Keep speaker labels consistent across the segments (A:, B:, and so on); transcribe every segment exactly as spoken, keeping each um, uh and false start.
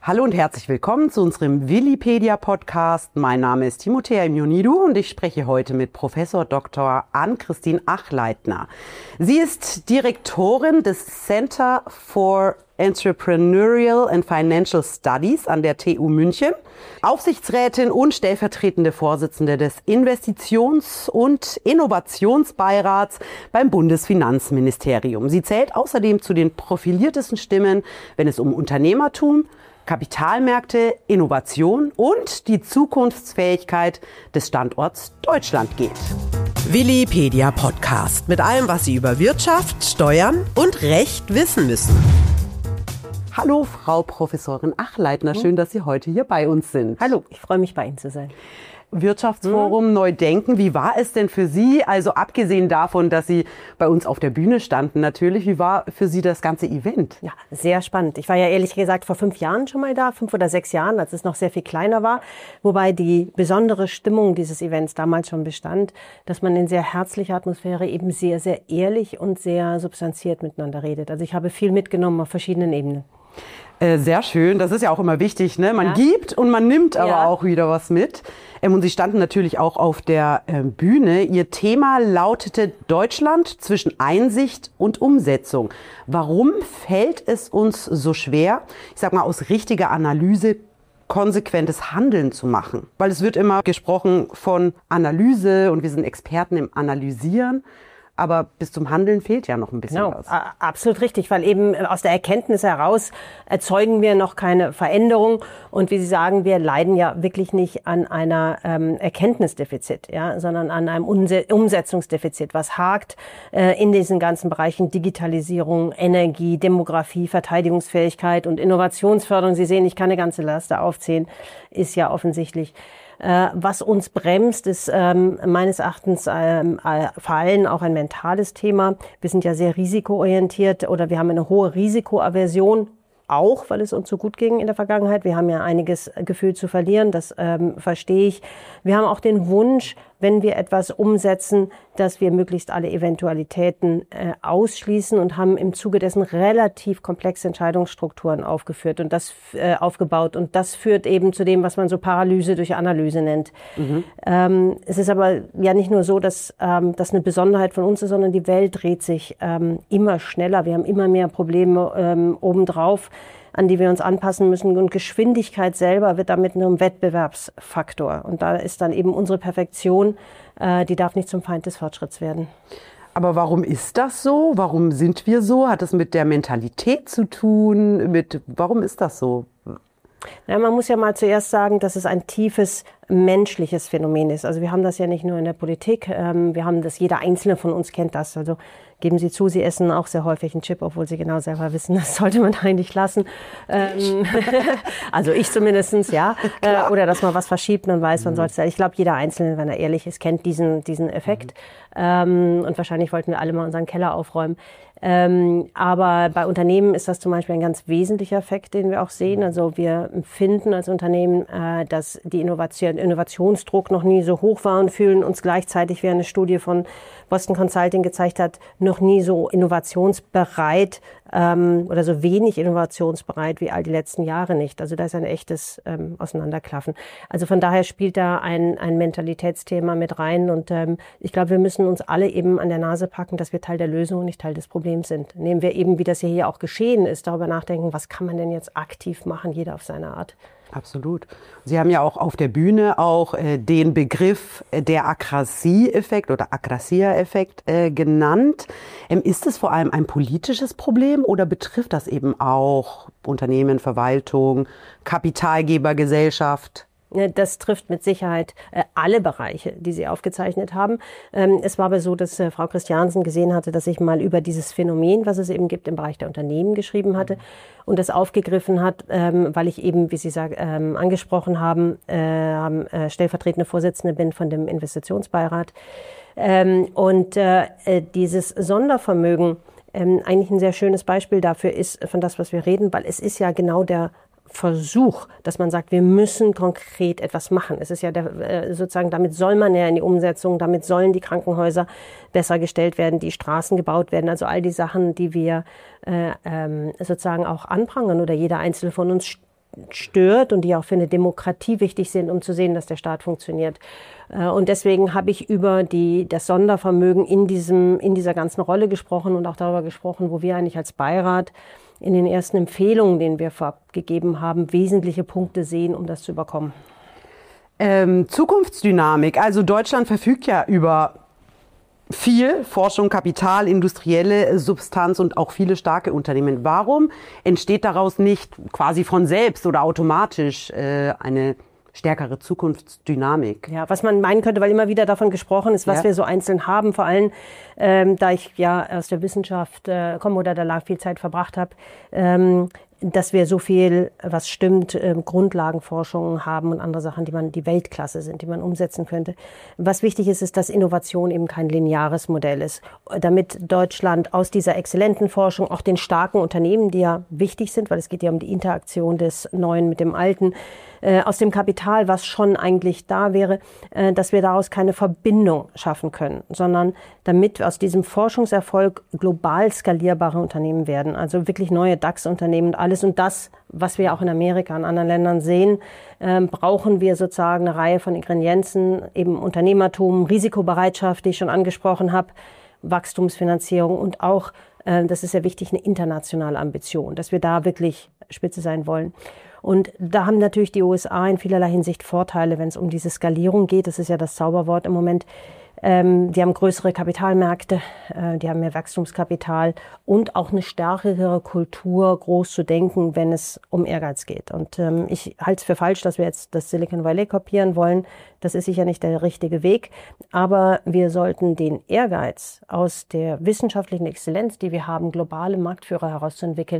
A: Hallo und herzlich willkommen zu unserem Willipedia-Podcast. Mein Name ist Timothea Ionidou und ich spreche heute mit Professor Doktor Ann-Christine Achleitner. Sie ist Direktorin des Center for Entrepreneurial and Financial Studies an der T U München, Aufsichtsrätin und stellvertretende Vorsitzende des Investitions- und Innovationsbeirats beim Bundesfinanzministerium. Sie zählt außerdem zu den profiliertesten Stimmen, wenn es um Unternehmertum, Kapitalmärkte, Innovation und die Zukunftsfähigkeit des Standorts Deutschland geht. Willipedia Podcast mit allem, was Sie über Wirtschaft, Steuern und Recht wissen müssen. Hallo, Frau Professorin Achleitner, schön, dass Sie heute hier bei uns sind.
B: Hallo, ich freue mich, bei Ihnen zu sein.
A: Wirtschaftsforum, mhm. Neu denken. Wie war es denn für Sie, also abgesehen davon, dass Sie bei uns auf der Bühne standen natürlich, wie war für Sie das ganze Event?
B: Ja, sehr spannend. Ich war ja ehrlich gesagt vor fünf Jahren schon mal da, fünf oder sechs Jahren, als es noch sehr viel kleiner war, wobei die besondere Stimmung dieses Events damals schon bestand, dass man in sehr herzlicher Atmosphäre eben sehr, sehr ehrlich und sehr substanziert miteinander redet. Also ich habe viel mitgenommen auf verschiedenen Ebenen.
A: Sehr schön, das ist ja auch immer wichtig, ne? Man ja. gibt und man nimmt aber ja. auch wieder was mit. Und Sie standen natürlich auch auf der Bühne. Ihr Thema lautete Deutschland zwischen Einsicht und Umsetzung. Warum fällt es uns so schwer, ich sag mal aus richtiger Analyse, konsequentes Handeln zu machen? Weil es wird immer gesprochen von Analyse und wir sind Experten im Analysieren. Aber bis zum Handeln fehlt ja noch ein bisschen
B: genau,
A: was.
B: Absolut richtig, weil eben aus der Erkenntnis heraus erzeugen wir noch keine Veränderung. Und wie Sie sagen, wir leiden ja wirklich nicht an einer ähm, Erkenntnisdefizit, ja, sondern an einem Umse- Umsetzungsdefizit, was hakt äh, in diesen ganzen Bereichen Digitalisierung, Energie, Demografie, Verteidigungsfähigkeit und Innovationsförderung. Sie sehen, ich kann eine ganze Laste aufzählen, ist ja offensichtlich. Was uns bremst, ist ähm, meines Erachtens ähm, vor allem auch ein mentales Thema. Wir sind ja sehr risikoorientiert oder wir haben eine hohe Risikoaversion, auch weil es uns so gut ging in der Vergangenheit. Wir haben ja einiges Gefühl zu verlieren, das ähm, verstehe ich. Wir haben auch den Wunsch, wenn wir etwas umsetzen, dass wir möglichst alle Eventualitäten äh, ausschließen und haben im Zuge dessen relativ komplexe Entscheidungsstrukturen aufgeführt und das äh, aufgebaut. Und das führt eben zu dem, was man so Paralyse durch Analyse nennt. Mhm. Ähm, es ist aber ja nicht nur so, dass ähm, das eine Besonderheit von uns ist, sondern die Welt dreht sich ähm, immer schneller. Wir haben immer mehr Probleme ähm, obendrauf, an die wir uns anpassen müssen. Und Geschwindigkeit selber wird damit nur ein Wettbewerbsfaktor. Und da ist dann eben unsere Perfektion, äh, die darf nicht zum Feind des Fortschritts werden.
A: Aber warum ist das so? Warum sind wir so? Hat es mit der Mentalität zu tun? Mit, warum ist das so?
B: Ja, man muss ja mal zuerst sagen, dass es ein tiefes menschliches Phänomen ist. Also wir haben das ja nicht nur in der Politik, ähm, wir haben das, jeder Einzelne von uns kennt das. Also geben Sie zu, Sie essen auch sehr häufig einen Chip, obwohl Sie genau selber wissen, das sollte man eigentlich lassen. Ähm, also ich zumindestens, ja. Äh, oder dass man was verschiebt und weiß, man mhm. sollte es. Ich glaube, jeder Einzelne, wenn er ehrlich ist, kennt diesen, diesen Effekt. Mhm. Ähm, und wahrscheinlich wollten wir alle mal unseren Keller aufräumen. Ähm, aber bei Unternehmen ist das zum Beispiel ein ganz wesentlicher Effekt, den wir auch sehen. Also wir finden als Unternehmen, äh, dass die Innovation, Innovationsdruck noch nie so hoch war und fühlen uns gleichzeitig, wie eine Studie von Boston Consulting gezeigt hat, noch nie so innovationsbereit ähm, oder so wenig innovationsbereit wie all die letzten Jahre nicht. Also da ist ein echtes ähm, Auseinanderklaffen. Also von daher spielt da ein, ein Mentalitätsthema mit rein und ähm, ich glaube, wir müssen uns alle eben an der Nase packen, dass wir Teil der Lösung und nicht Teil des Problems sind. Nehmen wir eben, wie das hier auch geschehen ist, darüber nachdenken, was kann man denn jetzt aktiv machen, jeder auf seine Art.
A: Absolut. Sie haben ja auch auf der Bühne auch äh, den Begriff äh, der Akrasie-Effekt oder Akrasia-Effekt äh, genannt. Ähm, ist es vor allem ein politisches Problem oder betrifft das eben auch Unternehmen, Verwaltung, Kapitalgeber, Gesellschaft?
B: Das trifft mit Sicherheit äh, alle Bereiche, die Sie aufgezeichnet haben. Ähm, es war aber so, dass äh, Frau Christiansen gesehen hatte, dass ich mal über dieses Phänomen, was es eben gibt, im Bereich der Unternehmen geschrieben hatte und das aufgegriffen hat, ähm, weil ich eben, wie Sie sagen, ähm, angesprochen haben, äh, äh, stellvertretende Vorsitzende bin von dem Investitionsbeirat. Ähm, und äh, dieses Sondervermögen ähm, eigentlich ein sehr schönes Beispiel dafür ist, von das, was wir reden, weil es ist ja genau der Versuch, dass man sagt, wir müssen konkret etwas machen. Es ist ja der, sozusagen, damit soll man ja in die Umsetzung, damit sollen die Krankenhäuser besser gestellt werden, die Straßen gebaut werden, also all die Sachen, die wir äh, ähm, sozusagen auch anprangern oder jeder Einzelne von uns stört und die auch für eine Demokratie wichtig sind, um zu sehen, dass der Staat funktioniert. Und deswegen habe ich über die, das Sondervermögen in diesem, in dieser ganzen Rolle gesprochen und auch darüber gesprochen, wo wir eigentlich als Beirat in den ersten Empfehlungen, denen wir vorab gegeben haben, wesentliche Punkte sehen, um das zu überkommen.
A: Ähm, Zukunftsdynamik. Also Deutschland verfügt ja über viel Forschung, Kapital, industrielle Substanz und auch viele starke Unternehmen. Warum entsteht daraus nicht quasi von selbst oder automatisch äh, eine stärkere Zukunftsdynamik?
B: Ja, was man meinen könnte, weil immer wieder davon gesprochen ist, was ja. wir so einzeln haben, vor allem, ähm, da ich ja aus der Wissenschaft äh, komme oder da lang viel Zeit verbracht habe, ähm, dass wir so viel, was stimmt, ähm, Grundlagenforschung haben und andere Sachen, die man, die Weltklasse sind, die man umsetzen könnte. Was wichtig ist, ist, dass Innovation eben kein lineares Modell ist. Damit Deutschland aus dieser exzellenten Forschung auch den starken Unternehmen, die ja wichtig sind, weil es geht ja um die Interaktion des Neuen mit dem Alten, äh, aus dem Kapital, was schon eigentlich da wäre, äh, dass wir daraus keine Verbindung schaffen können, sondern damit aus diesem Forschungserfolg global skalierbare Unternehmen werden, also wirklich neue DAX-Unternehmen und alles. Und das, was wir auch in Amerika und anderen Ländern sehen, ähm, brauchen wir sozusagen eine Reihe von Ingredienzen, eben Unternehmertum, Risikobereitschaft, die ich schon angesprochen habe, Wachstumsfinanzierung und auch, äh, das ist ja wichtig, eine internationale Ambition, dass wir da wirklich Spitze sein wollen. Und da haben natürlich die U S A in vielerlei Hinsicht Vorteile, wenn es um diese Skalierung geht. Das ist ja das Zauberwort im Moment. Ähm, die haben größere Kapitalmärkte, äh, die haben mehr Wachstumskapital und auch eine stärkere Kultur, groß zu denken, wenn es um Ehrgeiz geht. Und ähm, ich halte es für falsch, dass wir jetzt das Silicon Valley kopieren wollen. Das ist sicher nicht der richtige Weg. Aber wir sollten den Ehrgeiz aus der wissenschaftlichen Exzellenz, die wir haben, globale Marktführer herauszuentwickeln,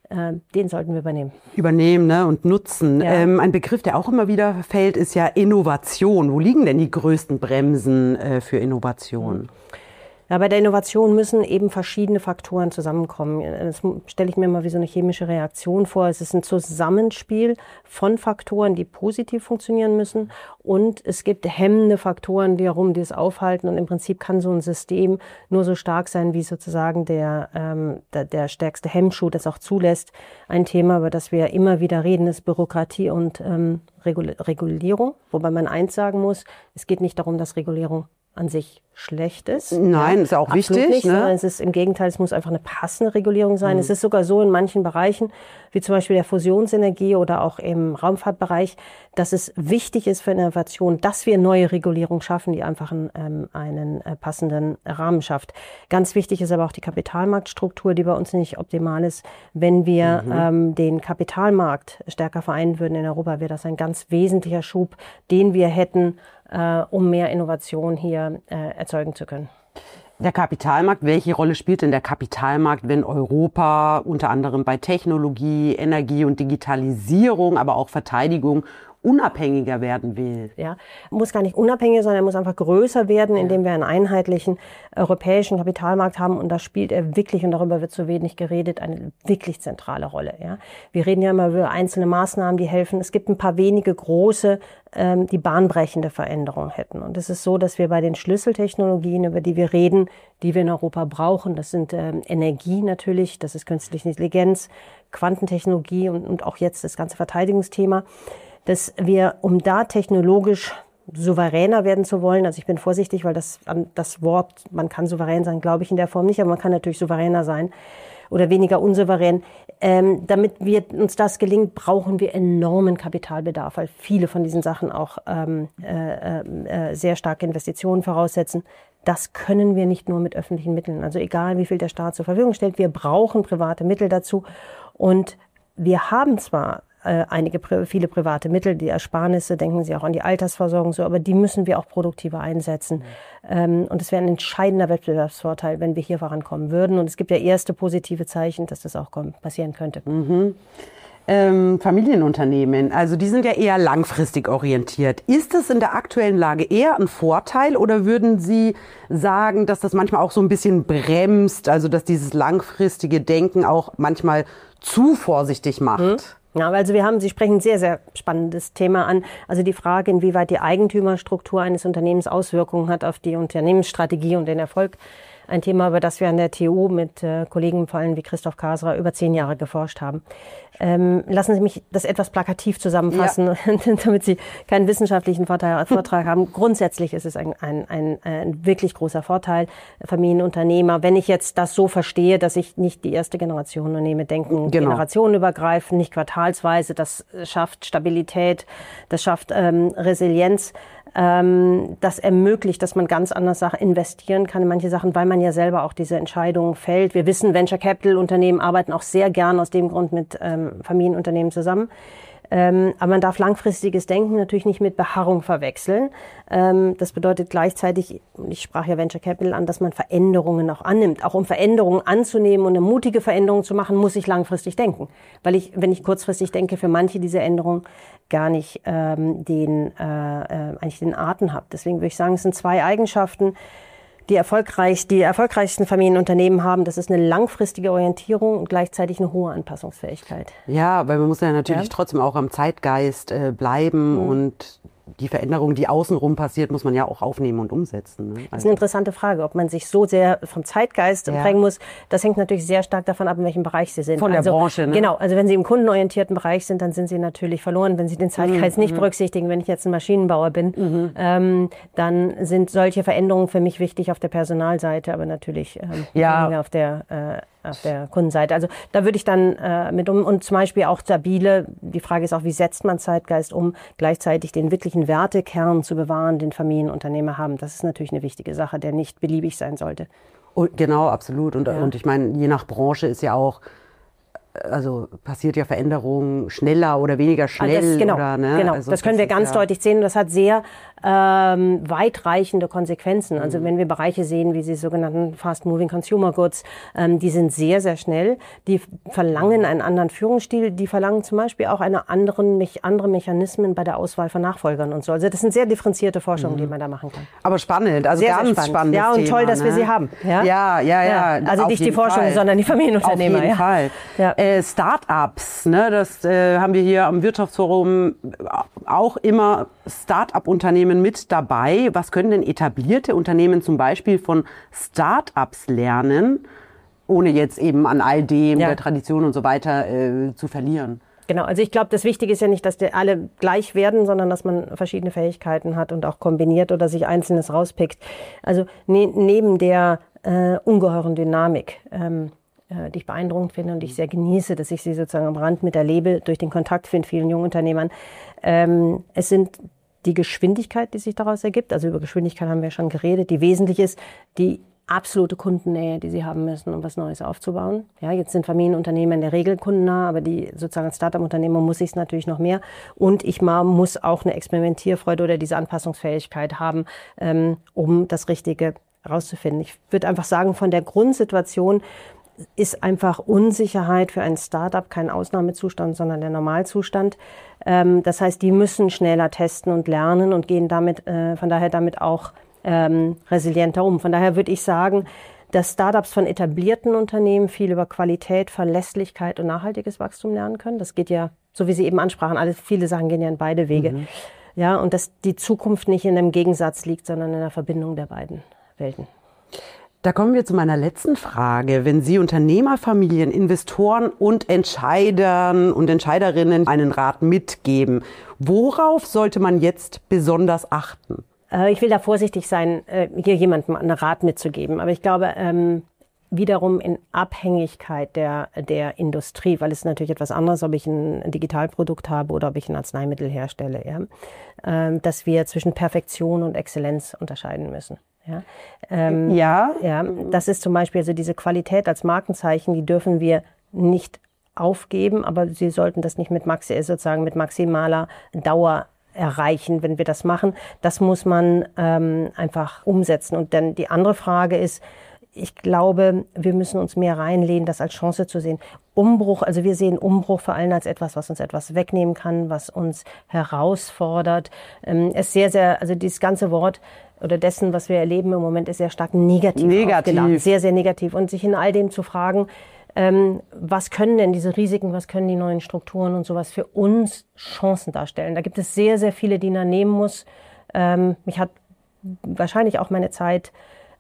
B: den sollten wir übernehmen.
A: Übernehmen, ne, und nutzen. Ja. Ähm, ein Begriff, der auch immer wieder fällt, ist ja Innovation. Wo liegen denn die größten Bremsen äh, für Innovation?
B: Ja, bei der Innovation müssen eben verschiedene Faktoren zusammenkommen. Das stelle ich mir mal wie so eine chemische Reaktion vor. Es ist ein Zusammenspiel von Faktoren, die positiv funktionieren müssen. Und es gibt hemmende Faktoren, die herum, die es aufhalten. Und im Prinzip kann so ein System nur so stark sein, wie sozusagen der, ähm, der, der stärkste Hemmschuh das auch zulässt. Ein Thema, über das wir immer wieder reden, ist Bürokratie und ähm, Regul- Regulierung. Wobei man eins sagen muss, es geht nicht darum, dass Regulierung an sich schlecht ist.
A: Nein, ja, ist auch wichtig.
B: Nicht,
A: ne?
B: Es ist im Gegenteil, es muss einfach eine passende Regulierung sein. Mhm. Es ist sogar so in manchen Bereichen, wie zum Beispiel der Fusionsenergie oder auch im Raumfahrtbereich, dass es wichtig ist für Innovation, dass wir neue Regulierung schaffen, die einfach einen, ähm, einen äh, passenden Rahmen schafft. Ganz wichtig ist aber auch die Kapitalmarktstruktur, die bei uns nicht optimal ist. Wenn wir mhm. ähm, den Kapitalmarkt stärker vereinen würden in Europa, wäre das ein ganz wesentlicher Schub, den wir hätten, äh, um mehr Innovation hier äh, erzeugen zu können.
A: Der Kapitalmarkt, welche Rolle spielt denn der Kapitalmarkt, wenn Europa unter anderem bei Technologie, Energie und Digitalisierung, aber auch Verteidigung unabhängiger werden will?
B: Ja, muss gar nicht unabhängiger sein, er muss einfach größer werden, indem wir einen einheitlichen europäischen Kapitalmarkt haben. Und da spielt er wirklich, und darüber wird so wenig geredet, eine wirklich zentrale Rolle. Ja, wir reden ja immer über einzelne Maßnahmen, die helfen. Es gibt ein paar wenige große, ähm, die bahnbrechende Veränderungen hätten. Und es ist so, dass wir bei den Schlüsseltechnologien, über die wir reden, die wir in Europa brauchen, das sind ähm, Energie natürlich, das ist künstliche Intelligenz, Quantentechnologie und, und auch jetzt das ganze Verteidigungsthema, dass wir, um da technologisch souveräner werden zu wollen, also ich bin vorsichtig, weil das, das Wort, man kann souverän sein, glaube ich in der Form nicht, aber man kann natürlich souveräner sein oder weniger unsouverän. Ähm, damit wir, uns das gelingt, brauchen wir enormen Kapitalbedarf, weil viele von diesen Sachen auch ähm, äh, äh, sehr starke Investitionen voraussetzen. Das können wir nicht nur mit öffentlichen Mitteln, also egal wie viel der Staat zur Verfügung stellt, wir brauchen private Mittel dazu. Und wir haben zwar äh, einige, viele private Mittel, die Ersparnisse, denken Sie auch an die Altersversorgung, so, aber die müssen wir auch produktiver einsetzen. Mhm. Ähm, und es wäre ein entscheidender Wettbewerbsvorteil, wenn wir hier vorankommen würden. Und es gibt ja erste positive Zeichen, dass das auch kommen, passieren könnte.
A: Mhm. Ähm, Familienunternehmen, also die sind ja eher langfristig orientiert. Ist das in der aktuellen Lage eher ein Vorteil oder würden Sie sagen, dass das manchmal auch so ein bisschen bremst, also dass dieses langfristige Denken auch manchmal zu vorsichtig macht?
B: Mhm. Ja, also wir haben, Sie sprechen ein sehr, sehr spannendes Thema an. Also die Frage, inwieweit die Eigentümerstruktur eines Unternehmens Auswirkungen hat auf die Unternehmensstrategie und den Erfolg. ein Thema, über das wir an der T U mit äh, Kollegen, vor allem wie Christoph Kaserer, über zehn Jahre geforscht haben. Ähm, lassen Sie mich das etwas plakativ zusammenfassen, ja. damit Sie keinen wissenschaftlichen Vorteil, Vortrag haben. Grundsätzlich ist es ein, ein, ein, ein wirklich großer Vorteil, Familienunternehmer. Wenn ich jetzt das so verstehe, dass ich nicht die erste Generation nehme, denken genau. generationenübergreifend, nicht quartalsweise, das schafft Stabilität, das schafft ähm, Resilienz. Ähm, das ermöglicht, dass man ganz anders Sachen investieren kann in manche Sachen, weil man ja selber auch diese Entscheidungen fällt. Wir wissen, Venture Capital Unternehmen arbeiten auch sehr gern aus dem Grund mit ähm, Familienunternehmen zusammen. Ähm, aber man darf langfristiges Denken natürlich nicht mit Beharrung verwechseln. Ähm, das bedeutet gleichzeitig, ich sprach ja Venture Capital an, dass man Veränderungen auch annimmt. Auch um Veränderungen anzunehmen und eine mutige Veränderung zu machen, muss ich langfristig denken. Weil ich, wenn ich kurzfristig denke, für manche diese Änderungen gar nicht ähm, den äh, äh, eigentlich den Atem habe. Deswegen würde ich sagen, es sind zwei Eigenschaften, die erfolgreich, die erfolgreichsten Familienunternehmen haben. Das ist eine langfristige Orientierung und gleichzeitig eine hohe Anpassungsfähigkeit.
A: Ja, weil man muss ja natürlich ja. trotzdem auch am Zeitgeist äh, bleiben mhm. und die Veränderung, die außenrum passiert, muss man ja auch aufnehmen und umsetzen. Ne? Also
B: das ist eine interessante Frage, ob man sich so sehr vom Zeitgeist ja. prägen muss. Das hängt natürlich sehr stark davon ab, in welchem Bereich Sie sind.
A: Von der
B: also,
A: Branche, ne?
B: Genau, also wenn Sie im kundenorientierten Bereich sind, dann sind Sie natürlich verloren. Wenn Sie den Zeitgeist mhm. nicht berücksichtigen, wenn ich jetzt ein Maschinenbauer bin, mhm. ähm, dann sind solche Veränderungen für mich wichtig auf der Personalseite, aber natürlich ähm,
A: ja.
B: auf der äh, auf der Kundenseite. Also da würde ich dann äh, mit um und zum Beispiel auch stabile, die Frage ist auch, wie setzt man Zeitgeist um, gleichzeitig den wirklichen Wertekern zu bewahren, den Familienunternehmer haben. Das ist natürlich eine wichtige Sache, der nicht beliebig sein sollte.
A: Und, genau, absolut. Und,
B: ja.
A: und ich meine, je nach Branche ist ja auch, also passiert ja Veränderung schneller oder weniger schnell.
B: Das, genau,
A: oder, ne?
B: genau.
A: Also
B: das können
A: das
B: wir ganz
A: ja
B: deutlich sehen. Das hat sehr ähm, weitreichende Konsequenzen. Also mhm. wenn wir Bereiche sehen, wie die sogenannten Fast-Moving Consumer Goods, ähm, die sind sehr, sehr schnell. Die verlangen einen anderen Führungsstil. Die verlangen zum Beispiel auch eine anderen, mich, andere Mechanismen bei der Auswahl von Nachfolgern und so. Also das sind sehr differenzierte Forschungen, mhm. die man da machen kann.
A: Aber spannend, also
B: sehr,
A: ganz
B: sehr spannend.
A: spannendes
B: Ja, und
A: Thema,
B: toll, dass
A: ne?
B: wir sie haben. Ja,
A: ja, ja. ja,
B: ja. Also nicht die Forschung,
A: Fall.
B: sondern die Familienunternehmer.
A: Auf jeden
B: ja.
A: Fall.
B: Ja.
A: Äh, Start-ups, ne, das äh, haben wir hier am Wirtschaftsforum auch immer Start-up-Unternehmen mit dabei. Was können denn etablierte Unternehmen zum Beispiel von Start-ups lernen, ohne jetzt eben an all dem, ja. der Tradition und so weiter äh, zu verlieren?
B: Genau, also ich glaube, das Wichtige ist ja nicht, dass die alle gleich werden, sondern dass man verschiedene Fähigkeiten hat und auch kombiniert oder sich Einzelnes rauspickt. Also ne, neben der äh, ungeheuren Dynamik, ähm, die ich beeindruckend finde und die ich sehr genieße, dass ich sie sozusagen am Rand miterlebe durch den Kontakt mit vielen jungen Unternehmern. Ähm, es sind die Geschwindigkeit, die sich daraus ergibt, also über Geschwindigkeit haben wir schon geredet, die wesentlich ist, die absolute Kundennähe, die sie haben müssen, um was Neues aufzubauen. Ja, jetzt sind Familienunternehmen in der Regel kundennah, aber die sozusagen als Start-up-Unternehmer muss ich es natürlich noch mehr. Und ich mal muss auch eine Experimentierfreude oder diese Anpassungsfähigkeit haben, ähm, um das Richtige rauszufinden. Ich würde einfach sagen, von der Grundsituation ist einfach Unsicherheit für ein Start-up kein Ausnahmezustand, sondern der Normalzustand. Ähm, das heißt, die müssen schneller testen und lernen und gehen damit, äh, von daher damit auch ähm, resilienter um. Von daher würde ich sagen, dass Startups von etablierten Unternehmen viel über Qualität, Verlässlichkeit und nachhaltiges Wachstum lernen können. Das geht ja, so wie Sie eben ansprachen, alle, viele Sachen gehen ja in beide Wege. Mhm. Ja, und dass die Zukunft nicht in einem Gegensatz liegt, sondern in der Verbindung der beiden Welten.
A: Da kommen wir zu meiner letzten Frage. Wenn Sie Unternehmerfamilien, Investoren und Entscheidern und Entscheiderinnen einen Rat mitgeben, worauf sollte man jetzt besonders achten?
B: Ich will da vorsichtig sein, hier jemandem einen Rat mitzugeben. Aber ich glaube, ähm, wiederum in Abhängigkeit der, der Industrie, weil es ist natürlich etwas anderes, ob ich ein Digitalprodukt habe oder ob ich ein Arzneimittel herstelle, ja? ähm, dass wir zwischen Perfektion und Exzellenz unterscheiden müssen. Ja, ähm,
A: ja.
B: ja, das ist zum Beispiel also diese Qualität als Markenzeichen, die dürfen wir nicht aufgeben, aber Sie sollten das nicht mit maxi, sozusagen mit maximaler Dauer erreichen, wenn wir das machen. Das muss man ähm, einfach umsetzen. Und dann die andere Frage ist, ich glaube, wir müssen uns mehr reinlehnen, das als Chance zu sehen. Umbruch, also wir sehen Umbruch vor allem als etwas, was uns etwas wegnehmen kann, was uns herausfordert. Ähm, es ist sehr, sehr, also dieses ganze Wort oder dessen, was wir erleben im Moment, ist sehr stark negativ.
A: Negativ.
B: Sehr, sehr negativ. Und sich in all dem zu fragen, ähm, was können denn diese Risiken, was können die neuen Strukturen und sowas für uns Chancen darstellen? Da gibt es sehr, sehr viele, die man nehmen muss. Ähm, mich hat wahrscheinlich auch meine Zeit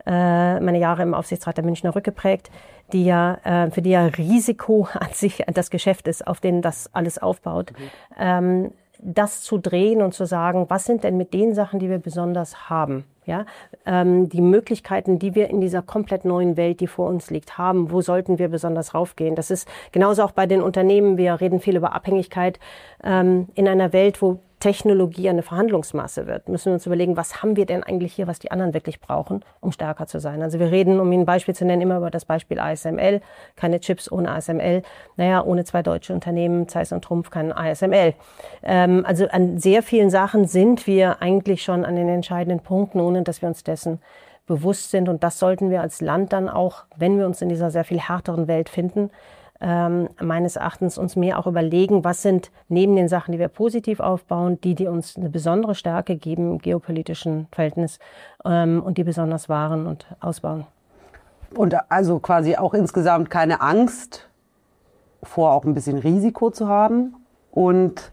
B: äh, meine Jahre im Aufsichtsrat der Münchner Rück geprägt, die ja, äh, für die ja Risiko an sich das Geschäft ist, auf dem das alles aufbaut. Mhm. Ähm, das zu drehen und zu sagen, was sind denn mit den Sachen, die wir besonders haben? Ja, ähm, die Möglichkeiten, die wir in dieser komplett neuen Welt, die vor uns liegt, haben, wo sollten wir besonders raufgehen? Das ist genauso auch bei den Unternehmen. Wir reden viel über Abhängigkeit ähm, in einer Welt, wo Technologie eine Verhandlungsmasse wird. Müssen wir uns überlegen, was haben wir denn eigentlich hier, was die anderen wirklich brauchen, um stärker zu sein? Also wir reden, um Ihnen ein Beispiel zu nennen, immer über das Beispiel A S M L. Keine Chips ohne A S M L. Naja, ohne zwei deutsche Unternehmen, Zeiss und Trumpf, kein A S M L. Ähm, also an sehr vielen Sachen sind wir eigentlich schon an den entscheidenden Punkten, ohne dass wir uns dessen bewusst sind. Und das sollten wir als Land dann auch, wenn wir uns in dieser sehr viel härteren Welt finden, Ähm, meines Erachtens uns mehr auch überlegen, was sind neben den Sachen, die wir positiv aufbauen, die, die uns eine besondere Stärke geben im geopolitischen Verhältnis ähm, und die besonders wahren und ausbauen.
A: Und also quasi auch insgesamt keine Angst vor auch ein bisschen Risiko zu haben und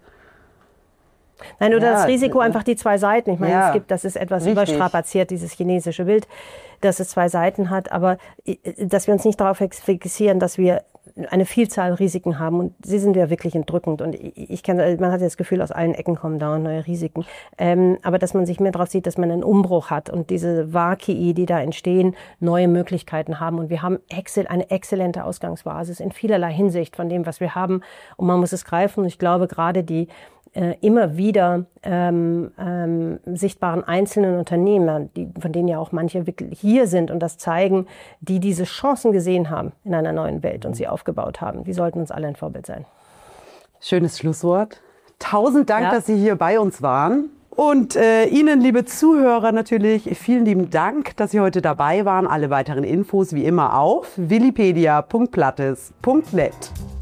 B: Nein, oder
A: ja,
B: das Risiko einfach die zwei Seiten. Ich meine,
A: ja,
B: es gibt, das ist etwas
A: richtig.
B: überstrapaziert, dieses chinesische Bild, dass es zwei Seiten hat, aber dass wir uns nicht darauf fixieren, dass wir eine Vielzahl Risiken haben und sie sind ja wirklich entrückend und ich kenne, man hat ja das Gefühl, aus allen Ecken kommen dauernd neue Risiken, ähm, aber dass man sich mehr darauf sieht, dass man einen Umbruch hat und diese Vakii, die da entstehen, neue Möglichkeiten haben und wir haben excel, eine exzellente Ausgangsbasis in vielerlei Hinsicht von dem, was wir haben und man muss es greifen und ich glaube gerade die äh, immer wieder ähm, ähm, sichtbaren einzelnen Unternehmer, die, von denen ja auch manche wirklich hier sind und das zeigen, die diese Chancen gesehen haben in einer neuen Welt und sie aufgebaut haben. Die sollten uns alle ein Vorbild sein.
A: Schönes Schlusswort. Tausend Dank,
B: ja.
A: dass Sie hier bei uns waren. Und äh, Ihnen, liebe Zuhörer, natürlich vielen lieben Dank, dass Sie heute dabei waren. Alle weiteren Infos wie immer auf willipedia punkt plattes punkt net.